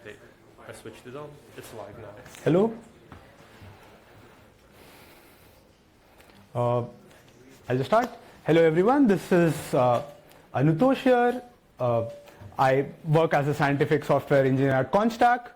Okay, I switched it on. It's live now. Hello. I'll just start. Hello everyone, this is Anutosh here. I work as a scientific software engineer at Constack.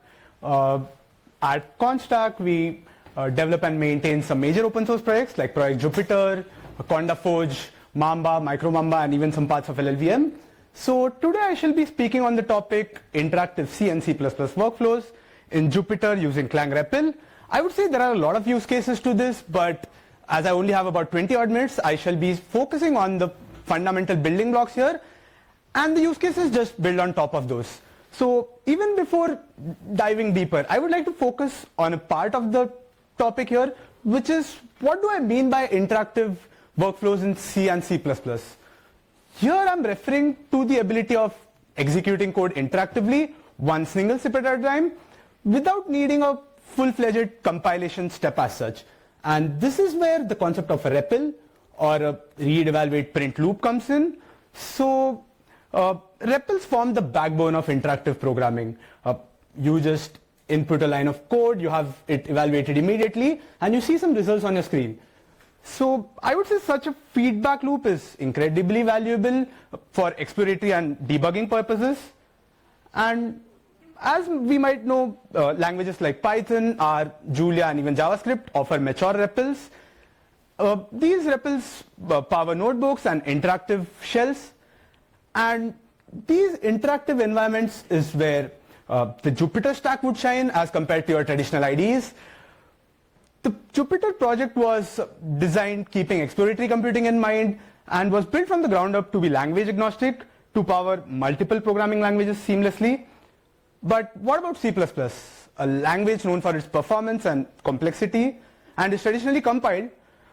At Constack, we develop and maintain some major open source projects like Project Jupyter, CondaForge, Mamba, MicroMamba, and even some parts of LLVM. So today I shall be speaking on the topic interactive C and C++ workflows in Jupyter using Clang REPL. I would say there are a lot of use cases to this, but as I only have about 20 odd minutes, I shall be focusing on the fundamental building blocks here, and the use cases just build on top of those. So even before diving deeper, I would like to focus on a part of the topic here, which is what do I mean by interactive workflows in C and C++. Here I'm referring to the ability of executing code interactively, one single snippet at a time, without needing a full-fledged compilation step as such. And this is where the concept of a REPL or a read, evaluate, print loop comes in. So REPLs form the backbone of interactive programming. You just input a line of code, you have it evaluated immediately, and you see some results on your screen. So I would say such a feedback loop is incredibly valuable for exploratory and debugging purposes. And as we might know, languages like Python, R, Julia, and even JavaScript offer mature REPLs. These REPLs power notebooks and interactive shells. And these interactive environments is where the Jupyter stack would shine as compared to your traditional IDEs. The Jupyter project was designed keeping exploratory computing in mind and was built from the ground up to be language agnostic to power multiple programming languages seamlessly. But what about C++, a language known for its performance and complexity and is traditionally compiled?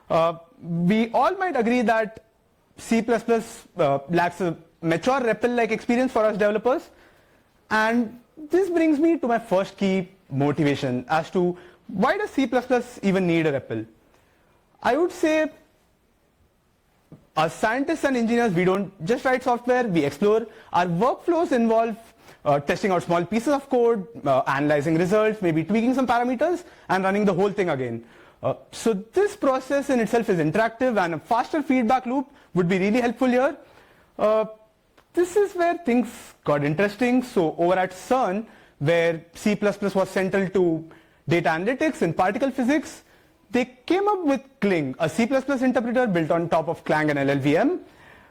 We all might agree that C++ lacks a mature REPL-like experience for us developers. And this brings me to my first key motivation as to why does C++ even need a REPL? I would say as scientists and engineers, we don't just write software, we explore. Our workflows involve testing out small pieces of code, analyzing results, maybe tweaking some parameters, and running the whole thing again. So this process in itself is interactive, and a faster feedback loop would be really helpful here. This is where things got interesting. So over at CERN, where C++ was central to data analytics and particle physics, they came up with Cling, a C++ interpreter built on top of Clang and LLVM.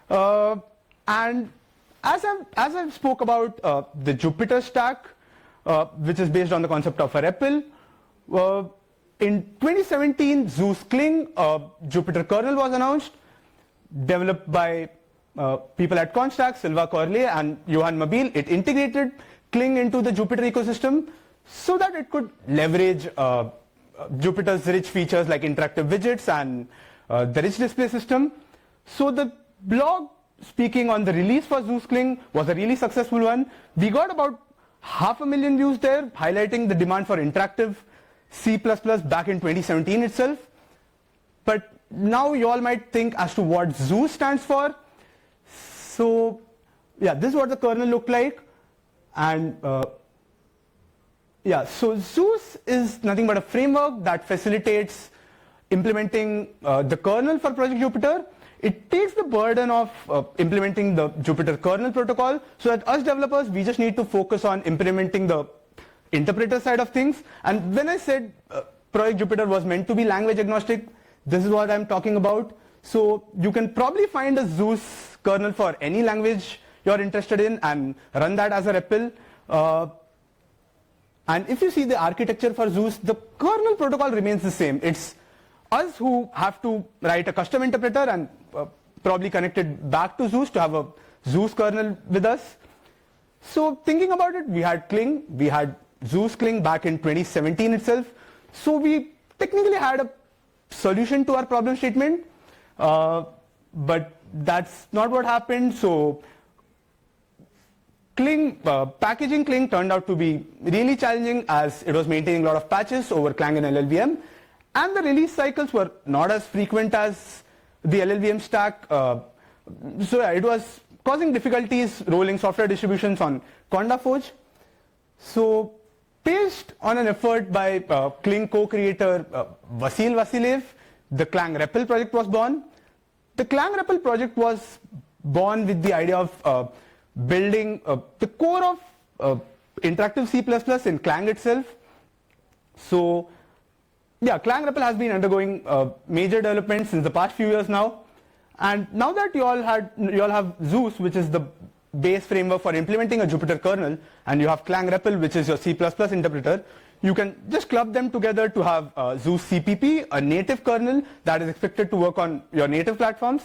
And as I spoke about the Jupyter stack, which is based on the concept of a REPL, in 2017, Zeus Cling, a Jupyter kernel was announced, developed by people at Constack, Silva Corley and Johan Mabil. It integrated Cling into the Jupyter ecosystem so that it could leverage Jupyter's rich features like interactive widgets and the rich display system. So the blog speaking on the release for Zeus Cling was a really successful one. We got about 500,000 views there, highlighting the demand for interactive C++ back in 2017 itself. But now you all might think as to what Zeus stands for. So yeah, this is what the kernel looked like. And yeah, so Zeus is nothing but a framework that facilitates implementing the kernel for Project Jupyter. It takes the burden of implementing the Jupyter kernel protocol, so that us developers, we just need to focus on implementing the interpreter side of things. And when I said Project Jupyter was meant to be language agnostic, this is what I'm talking about. So you can probably find a Zeus kernel for any language you're interested in and run that as a REPL. And if you see the architecture for Zeus, the kernel protocol remains the same. It's us who have to write a custom interpreter and probably connect it back to Zeus to have a Zeus kernel with us. So thinking about it, we had Cling, we had Zeus Cling back in 2017 itself. So we technically had a solution to our problem statement, but that's not what happened. So Cling, packaging Cling turned out to be really challenging as it was maintaining a lot of patches over Clang and LLVM, and the release cycles were not as frequent as the LLVM stack. So yeah, it was causing difficulties rolling software distributions on CondaForge. So based on an effort by Cling co-creator Vasil Vasilev, the Clang REPL project was born. The Clang REPL project was born with the idea of building the core of interactive C++ in Clang itself. So yeah, Clang REPL has been undergoing major development since the past few years now. And now that you all have Zeus, which is the base framework for implementing a Jupyter kernel, and you have Clang REPL, which is your C++ interpreter, you can just club them together to have Zeus CPP, a native kernel that is expected to work on your native platforms.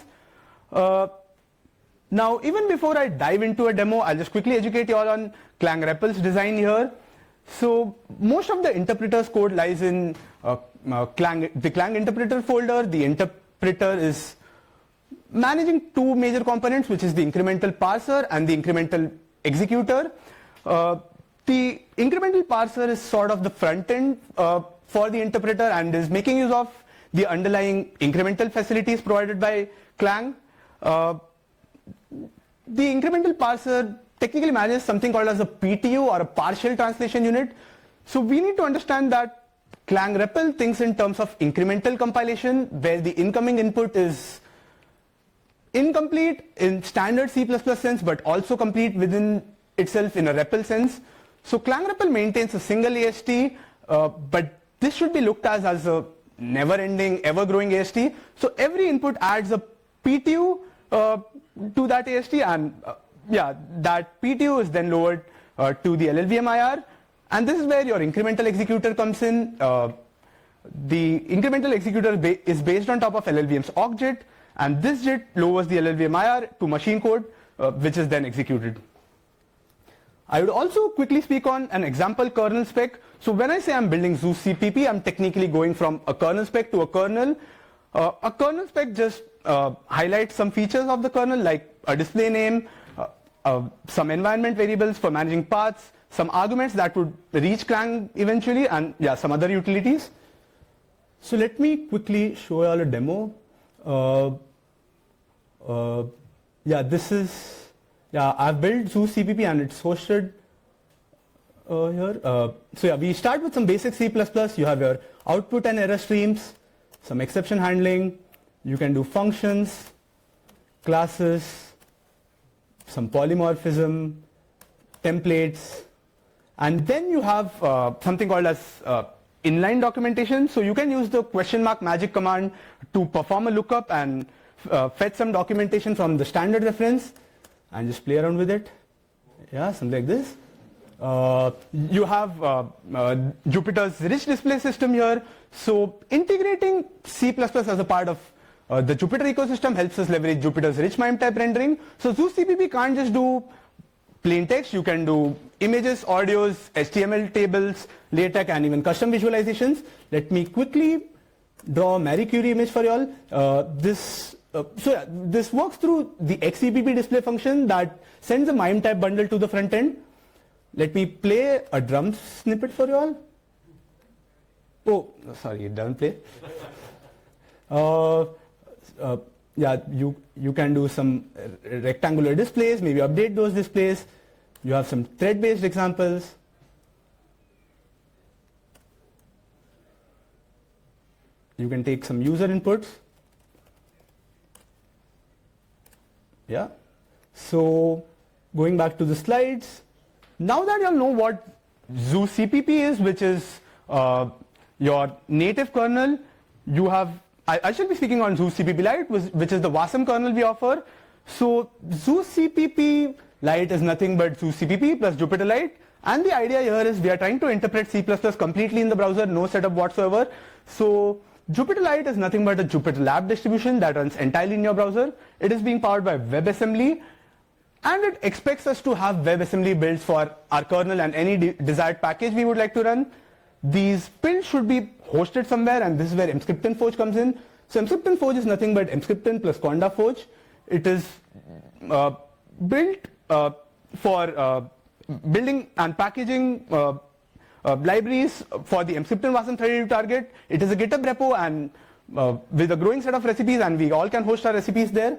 Now, even before I dive into a demo, I'll just quickly educate you all on Clang REPL's design here. So most of the interpreter's code lies in the Clang interpreter folder. The interpreter is managing two major components, which is the incremental parser and the incremental executor. The incremental parser is sort of the front end for the interpreter and is making use of the underlying incremental facilities provided by Clang. The incremental parser technically manages something called as a PTU, or a partial translation unit. So we need to understand that Clang REPL thinks in terms of incremental compilation, where the incoming input is incomplete in standard C++ sense, but also complete within itself in a REPL sense. So Clang REPL maintains a single AST, but this should be looked at as a never-ending, ever-growing AST. So every input adds a PTU to that AST, and that PTU is then lowered to the LLVM IR. And this is where your incremental executor comes in. The incremental executor is based on top of LLVM's awkJIT, and this JIT lowers the LLVM IR to machine code, which is then executed. I would also quickly speak on an example kernel spec. So when I say I'm building Zeus CPP, I'm technically going from a kernel spec to a kernel. A kernel spec just highlights some features of the kernel, like a display name, some environment variables for managing paths, some arguments that would reach Clang eventually, and some other utilities. So let me quickly show you all a demo. I've built Zeus CPP and it's hosted here. We start with some basic C++. You have your output and error streams, some exception handling. You can do functions, classes, some polymorphism, templates, and then you have something called as inline documentation. So you can use the !magic command to perform a lookup and fetch some documentation from the standard reference and just play around with it. Yeah, something like this. You have Jupyter's rich display system here. So integrating C++ as a part of the Jupyter ecosystem helps us leverage Jupyter's rich MIME type rendering. So Zeus CPP can't just do plain text. You can do images, audios, HTML tables, LaTeX, and even custom visualizations. Let me quickly draw a Marie Curie image for you all. This works through the XCPP display function that sends a MIME type bundle to the front end. Let me play a drum snippet for you all. Oh, sorry, it doesn't play. You can do some rectangular displays, maybe update those displays. You have some thread-based examples. You can take some user inputs. Yeah. So going back to the slides, now that you all know what Zeus CPP is, which is your native kernel, you have, I shall be speaking on Zeus CPP Lite, which is the Wasm kernel we offer. So Zeus CPP Lite is nothing but Zeus CPP plus Jupyter Lite. And the idea here is we are trying to interpret C++ completely in the browser, no setup whatsoever. So Jupyter Lite is nothing but a Jupyter Lab distribution that runs entirely in your browser. It is being powered by WebAssembly, and it expects us to have WebAssembly builds for our kernel and any desired package we would like to run. These builds should be hosted somewhere, and this is where Emscripten Forge comes in. So Emscripten Forge is nothing but Emscripten plus Conda Forge. It is built for building and packaging libraries for the Emscripten Wasm 32 target. It is a GitHub repo and with a growing set of recipes, and we all can host our recipes there.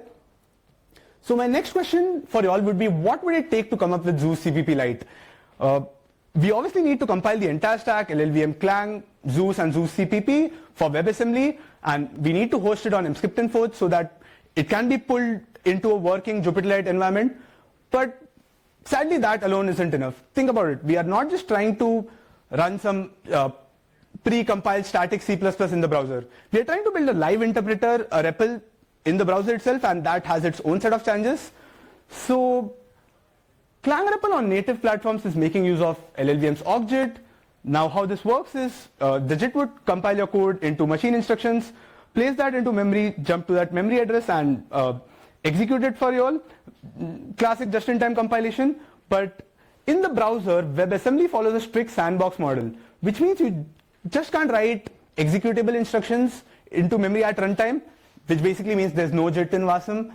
So my next question for you all would be, what would it take to come up with Zeus CPP Lite? we obviously need to compile the entire stack, LLVM Clang, Zeus and Zeus CPP for WebAssembly, and we need to host it on Emscripten Forge so that it can be pulled into a working Jupyter Lite environment. But sadly, that alone isn't enough. Think about it. We are not just trying to run some pre-compiled static C++ in the browser. We are trying to build a live interpreter, a REPL in the browser itself, and that has its own set of challenges. So Clang REPL on native platforms is making use of LLVM's OggJIT. Now how this works is the JIT would compile your code into machine instructions, place that into memory, jump to that memory address and execute it for you all. Classic just-in-time compilation. But in the browser, WebAssembly follows a strict sandbox model, which means you just can't write executable instructions into memory at runtime, which basically means there's no JIT in Wasm.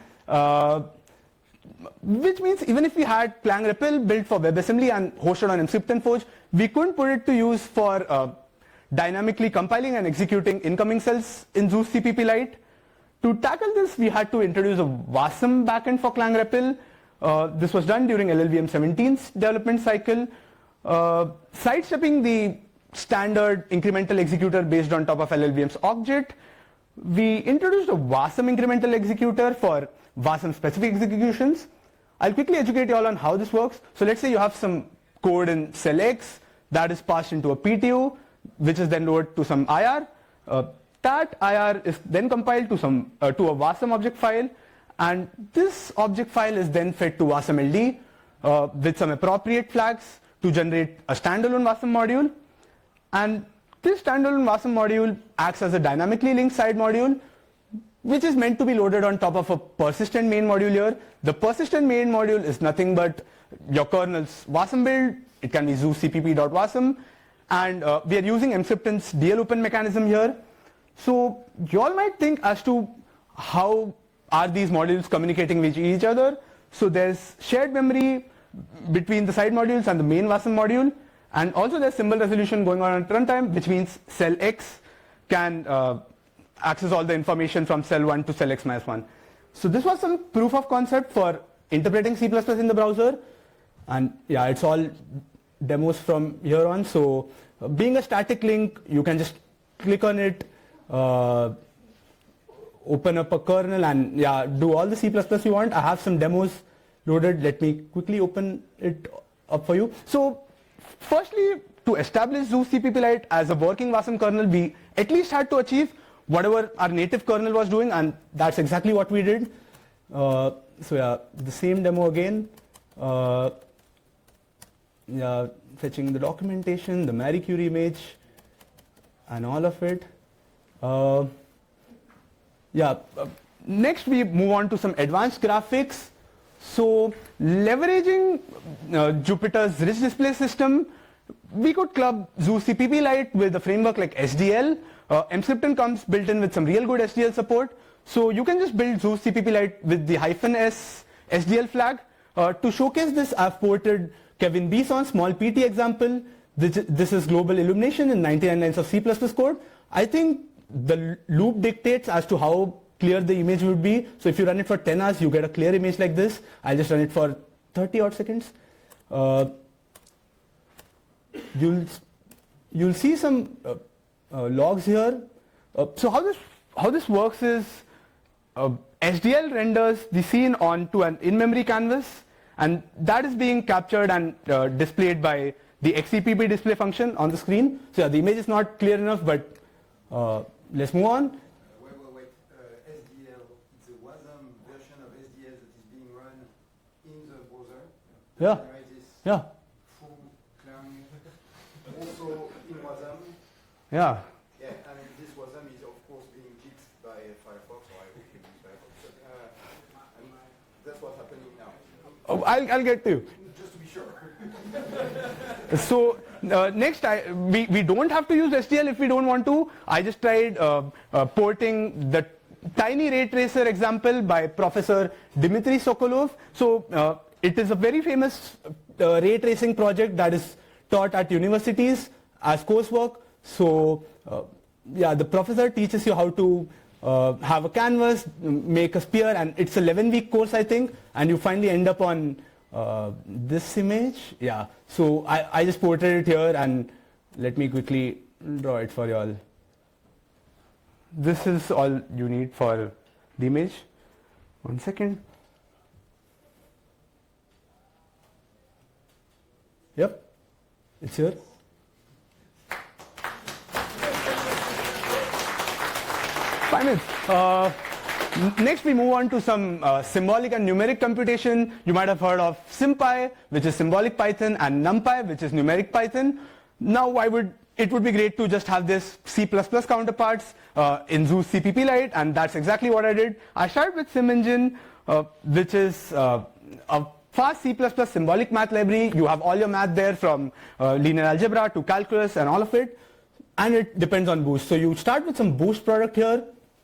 Which means even if we had Clang REPL built for WebAssembly and hosted on Emscripten Forge, we couldn't put it to use for dynamically compiling and executing incoming cells in Zeus CPP Lite. To tackle this, we had to introduce a Wasm backend for Clang REPL. This was done during LLVM 17's development cycle, sidestepping the standard incremental executor based on top of LLVM's OggJIT. We introduced a Wasm incremental executor for Wasm specific executions. I'll quickly educate you all on how this works. So let's say you have some code in cell X that is passed into a PTU, which is then loaded to some IR. That IR is then compiled to a Wasm object file, and this object file is then fed to WasmLD with some appropriate flags to generate a standalone Wasm module. And this standalone Wasm module acts as a dynamically linked side module, which is meant to be loaded on top of a persistent main module here. The persistent main module is nothing but your kernel's Wasm build. It can be Zeus cpp.wasm, and we are using Emscripten's DL open mechanism here. So you all might think as to how are these modules communicating with each other. So there's shared memory between the side modules and the main Wasm module, and also there's symbol resolution going on at runtime, which means cell X can access all the information from cell 1 to cell X-1. So this was some proof of concept for interpreting C++ in the browser, and yeah, it's all demos from here on. So being a static link, you can just click on it, open up a kernel, and yeah, do all the C++ you want. I have some demos loaded. Let me quickly open it up for you. So firstly, to establish Zeus CPP Lite as a working Wasm kernel, we at least had to achieve whatever our native kernel was doing, and that's exactly what we did. So yeah, the same demo again. Yeah, fetching the documentation, the Marie Curie image, and all of it. Next we move on to some advanced graphics. So leveraging Jupyter's rich display system, we could club Zeus CPP Lite with a framework like SDL. Emscripten comes built in with some real good SDL support. So you can just build Zeus CPP Lite with the -s SDL flag. To showcase this, I've ported Kevin Bison's small PT example. This is global illumination in 99 lines of C++ code. I think the loop dictates as to how clear the image would be. So if you run it for 10 hours, you get a clear image like this. I'll just run it for 30 odd seconds. You'll see some logs here. So how this works is SDL renders the scene onto an in-memory canvas, and that is being captured and displayed by the XCPP display function on the screen. So yeah, the image is not clear enough, but let's move on. Wait. SDL, it's a Wasm version of SDL that is being run in the browser. Yeah. Yeah. Full Clang, also in Wasm. Yeah. Yeah, and this Wasm is of course being kicked by Firefox, or I hope you use Firefox. And that's what's happening now. Oh, I'll get to you. Just to be sure. So next, we don't have to use SDL if we don't want to. I just tried porting the tiny ray tracer example by Professor Dmitry Sokolov. So it is a very famous ray tracing project that is taught at universities as coursework. So yeah, the professor teaches you how to have a canvas, make a sphere, and it's an 11-week course, I think, and you finally end up on this image, yeah. So I just portrayed it here, and let me quickly draw it for you all. This is all you need for the image. 1 second. Yep, it's here. Fine. Next we move on to some symbolic and numeric computation. You might have heard of SymPy, which is symbolic Python, and NumPy, which is numeric Python. Now it would be great to just have this C++ counterparts in Zeus CPP Lite, and that's exactly what I did. I started with SymEngine, which is a fast C++ symbolic math library. You have all your math there, from linear algebra to calculus and all of it, and it depends on Boost. So you start with some Boost product here.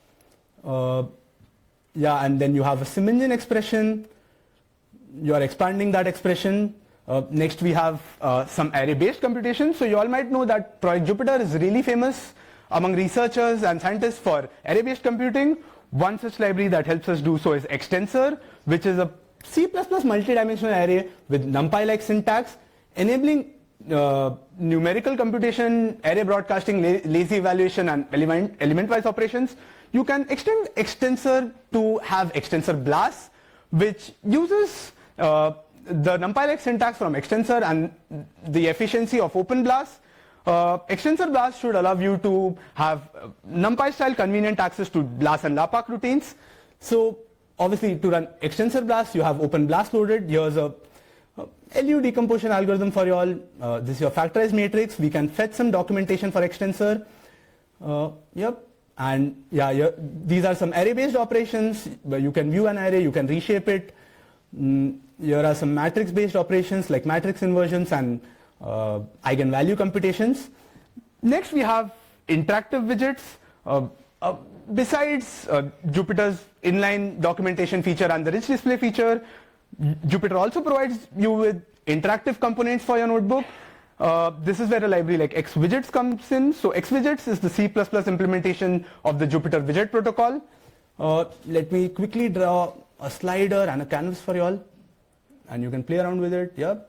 Yeah, and then you have a SymEngine expression. You are expanding that expression. Next we have some array-based computation. So you all might know that Project Jupyter is really famous among researchers and scientists for array-based computing. One such library that helps us do so is Extensor, which is a C++ multidimensional array with NumPy-like syntax, enabling numerical computation, array broadcasting, lazy evaluation, and element-wise operations. You can extend Extensor to have Extensor BLAS, which uses the NumPy-like syntax from Extensor and the efficiency of OpenBLAS. Extensor BLAS should allow you to have NumPy-style convenient access to BLAS and LAPACK routines. So obviously, to run Extensor BLAS, you have OpenBLAS loaded. Here's a LU decomposition algorithm for you all. This is your factorized matrix. We can fetch some documentation for Extensor. Yep. And yeah, these are some array-based operations where you can view an array, you can reshape it. Here are some matrix-based operations like matrix inversions and eigenvalue computations. Next, we have interactive widgets. Besides Jupyter's inline documentation feature and the rich display feature, Jupyter also provides you with interactive components for your notebook. This is where a library like XWidgets comes in. So XWidgets is the C++ implementation of the Jupyter widget protocol. Let me quickly draw a slider and a canvas for you all, and you can play around with it. Yep.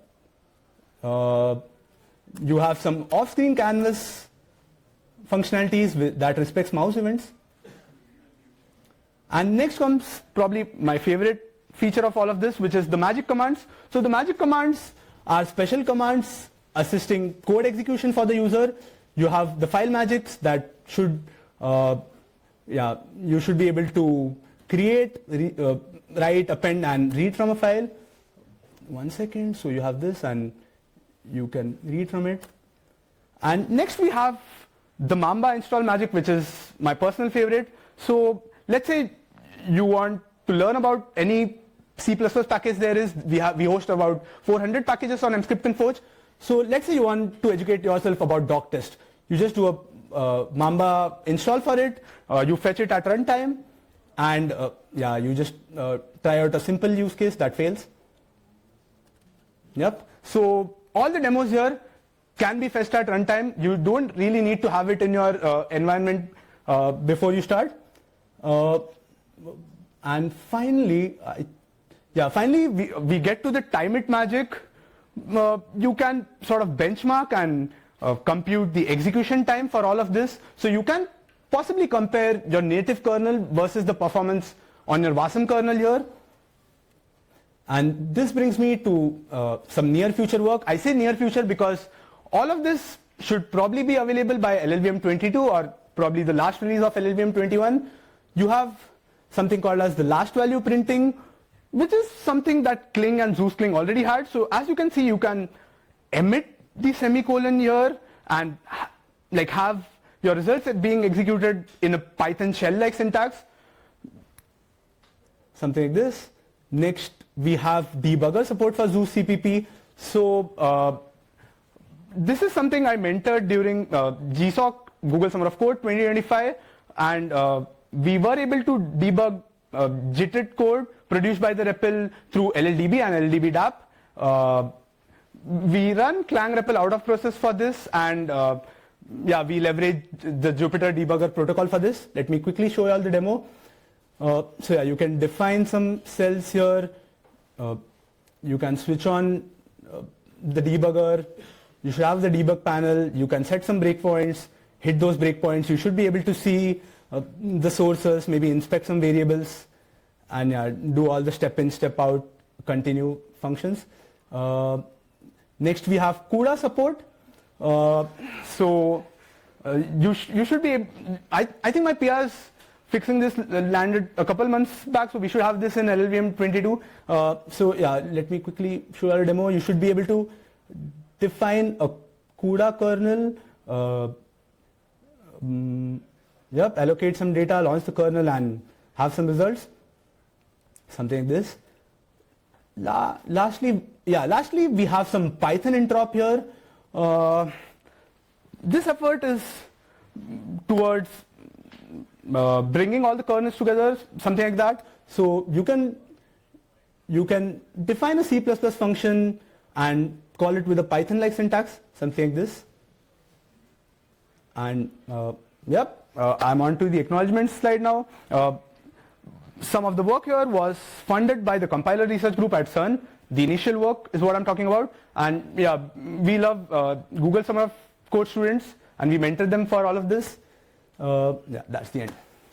You have some off-screen canvas functionalities that respects mouse events. And next comes probably my favorite feature of all of this, which is the magic commands. So the magic commands are special commands assisting code execution for the user. You have the file magics that should, you should be able to create, write, append, and read from a file. 1 second. So you have this, and you can read from it. And next we have the Mamba install magic, which is my personal favorite. So let's say you want to learn about any C++ package there is. We host about 400 packages on Emscript and Forge. So let's say you want to educate yourself about doctest. You just do a Mamba install for it. You fetch it at runtime, and you just try out a simple use case that fails. Yep. So all the demos here can be fetched at runtime. You don't really need to have it in your environment before you start. And finally, we get to the time it magic. You can sort of benchmark and compute the execution time for all of this. So you can possibly compare your native kernel versus the performance on your Wasm kernel here. And this brings me to some near future work. I say near future because all of this should probably be available by LLVM 22 or probably the last release of LLVM 21. You have something called as the last value printing, which is something that Kling and Zeus Kling already had. So as you can see, you can emit the semicolon here and have your results being executed in a Python shell-like syntax. Something like this. Next, we have debugger support for Zeus CPP. So this is something I mentored during GSOC, Google Summer of Code 2025, and we were able to debug JIT code produced by the REPL through LLDB and LLDB DAP. We run Clang REPL out of process for this, and we leverage the Jupyter debugger protocol for this. Let me quickly show you all the demo. You can define some cells here. you can switch on the debugger. You should have the debug panel. You can set some breakpoints, hit those breakpoints. You should be able to see the sources, maybe inspect some variables, and do all the step in, step out, continue functions. Next, we have CUDA support. You should be. I think my PRs fixing this landed a couple months back, so we should have this in LLVM 22. Let me quickly show you a demo. You should be able to define a CUDA kernel. Allocate some data, launch the kernel, and have some results. Something like this. Lastly, we have some Python interop here. This effort is towards bringing all the kernels together, something like that. So you can define a C++ function and call it with a Python-like syntax, something like this. And I'm on to the acknowledgements slide now. Some of the work here was funded by the compiler research group at CERN. The initial work is what I'm talking about. And we love Google Summer of Code students, and we mentored them for all of this. That's the end.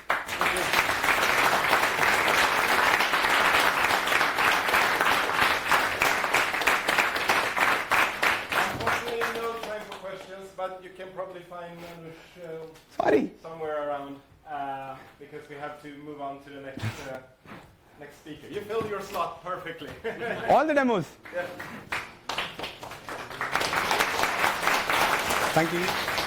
Unfortunately, no time for questions, but you can probably find Sorry. somewhere around because we have to move on to the next speaker. You filled your slot perfectly. All the demos. Yeah. Thank you.